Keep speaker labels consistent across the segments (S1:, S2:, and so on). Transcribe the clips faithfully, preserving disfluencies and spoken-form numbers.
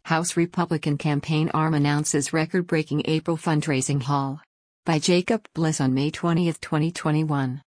S1: House Republican campaign arm announces record-breaking April fundraising haul. By Jacob Bliss on May twentieth, twenty twenty-one.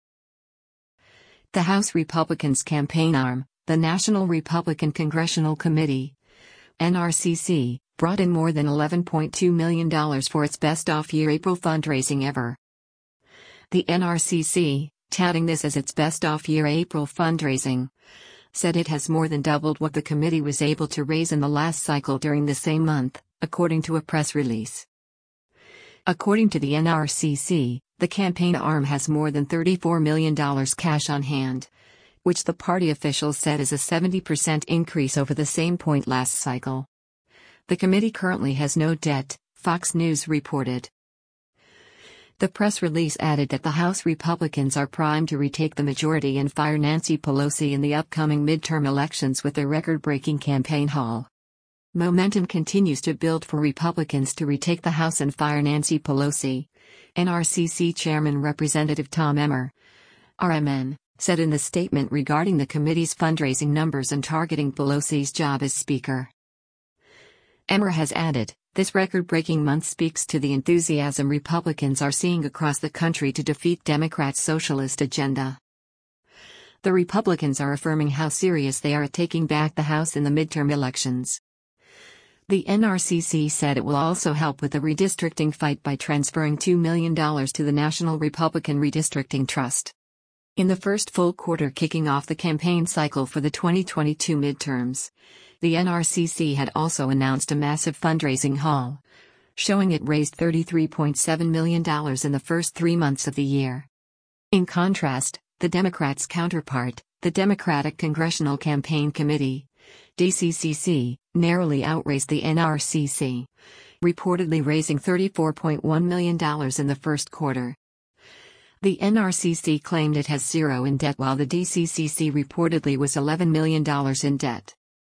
S1: The House Republicans campaign arm, the National Republican Congressional Committee, N R C C, brought in more than eleven point two million dollars for its best off-year April fundraising ever. The N R C C, touting this as its best off-year April fundraising, said it has more than doubled what the committee was able to raise in the last cycle during the same month, according to a press release. According to the N R C C, the campaign arm has more than thirty-four million dollars cash on hand, which the party officials said is a seventy percent increase over the same point last cycle. The committee currently has no debt, Fox News reported. The press release added that the House Republicans are primed to retake the majority and fire Nancy Pelosi in the upcoming midterm elections with their record-breaking campaign haul. Momentum continues to build for Republicans to retake the House and fire Nancy Pelosi, N R C C Chairman Representative Tom Emmer, R M N, said in the statement regarding the committee's fundraising numbers and targeting Pelosi's job as Speaker. Emmer has added, "This record-breaking month speaks to the enthusiasm Republicans are seeing across the country to defeat Democrats' socialist agenda. The Republicans are affirming how serious they are at taking back the House in the midterm elections." The N R C C said it will also help with the redistricting fight by transferring two million dollars to the National Republican Redistricting Trust. In the first full quarter kicking off the campaign cycle for the twenty twenty-two midterms, the N R C C had also announced a massive fundraising haul, showing it raised thirty-three point seven million dollars in the first three months of the year. In contrast, the Democrats' counterpart, the Democratic Congressional Campaign Committee, D C C C, narrowly outraised the N R C C, reportedly raising thirty-four point one million dollars in the first quarter. The N R C C claimed it has zero in debt while the D C C C reportedly was eleven million dollars in debt.